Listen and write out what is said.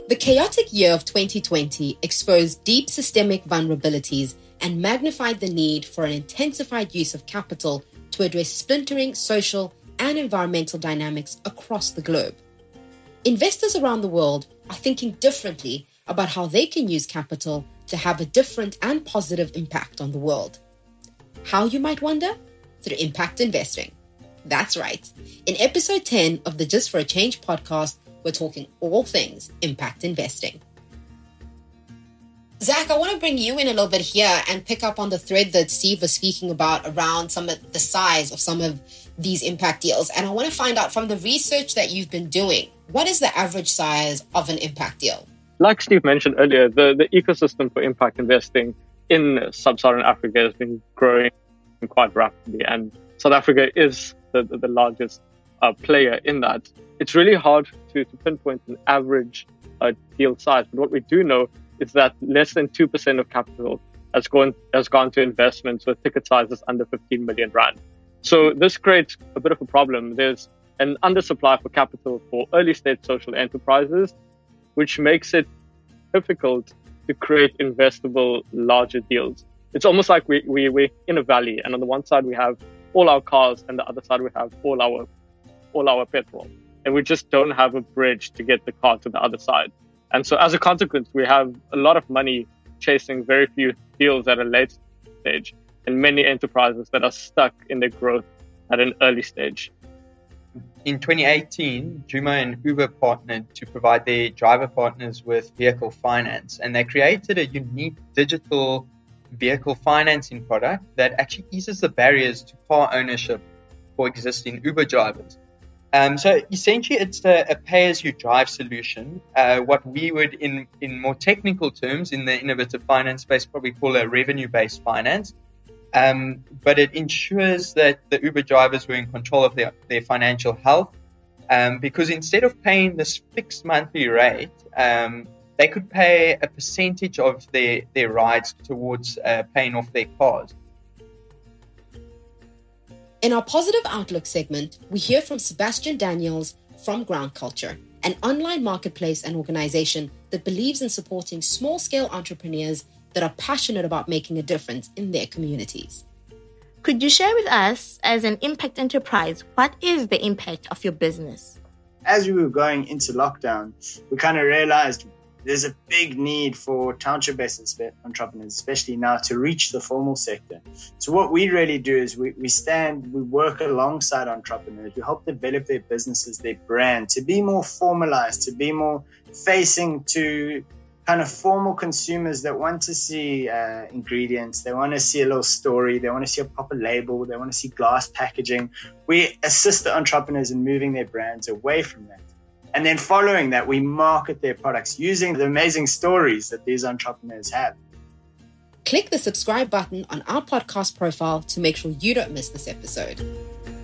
The chaotic year of 2020 exposed deep systemic vulnerabilities and magnified the need for an intensified use of capital to address splintering social and environmental dynamics across the globe. Investors around the world are thinking differently about how they can use capital to have a different and positive impact on the world. How, you might wonder? Through impact investing. That's right. In episode 10 of the Just for a Change podcast, we're talking all things impact investing. Zach, I want to bring you in a little bit here and pick up on the thread that Steve was speaking about around some of the size of some of these impact deals. And I want to find out from the research that you've been doing, what is the average size of an impact deal? Like Steve mentioned earlier, the ecosystem for impact investing in sub-Saharan Africa has been growing quite rapidly. And South Africa is the largest player in that. It's really hard to pinpoint an average deal size. But what we do know is that less than 2% of capital has gone to investments with ticket sizes under 15 million rand. So this creates a bit of a problem. There's an undersupply for capital for early stage social enterprises, which makes it difficult to create investable larger deals. It's almost like we're in a valley, and on the one side we have all our cars, and the other side we have all our petrol, and we just don't have a bridge to get the car to the other side. And so as a consequence, we have a lot of money chasing very few deals at a late stage, and many enterprises that are stuck in their growth at an early stage. In 2018, Juma and Uber partnered to provide their driver partners with vehicle finance, and they created a unique digital vehicle financing product that actually eases the barriers to car ownership for existing Uber drivers. So essentially, it's a pay-as-you-drive solution, what we would, in more technical terms, in the innovative finance space, probably call a revenue-based finance. But it ensures that the Uber drivers were in control of their financial health, because instead of paying this fixed monthly rate, they could pay a percentage of their rides towards paying off their cars. In our Positive Outlook segment, we hear from Sebastian Daniels from Ground Culture, an online marketplace and organization that believes in supporting small-scale entrepreneurs that are passionate about making a difference in their communities. Could you share with us, as an impact enterprise, what is the impact of your business? As we were going into lockdown, we kind of realized there's a big need for township-based entrepreneurs, especially now, to reach the formal sector. So what we really do is we work alongside entrepreneurs. We help develop their businesses, their brand, to be more formalized, to be more facing to kind of formal consumers that want to see ingredients. They want to see a little story. They want to see a proper label. They want to see glass packaging. We assist the entrepreneurs in moving their brands away from that. And then following that, we market their products using the amazing stories that these entrepreneurs have. Click the subscribe button on our podcast profile to make sure you don't miss this episode.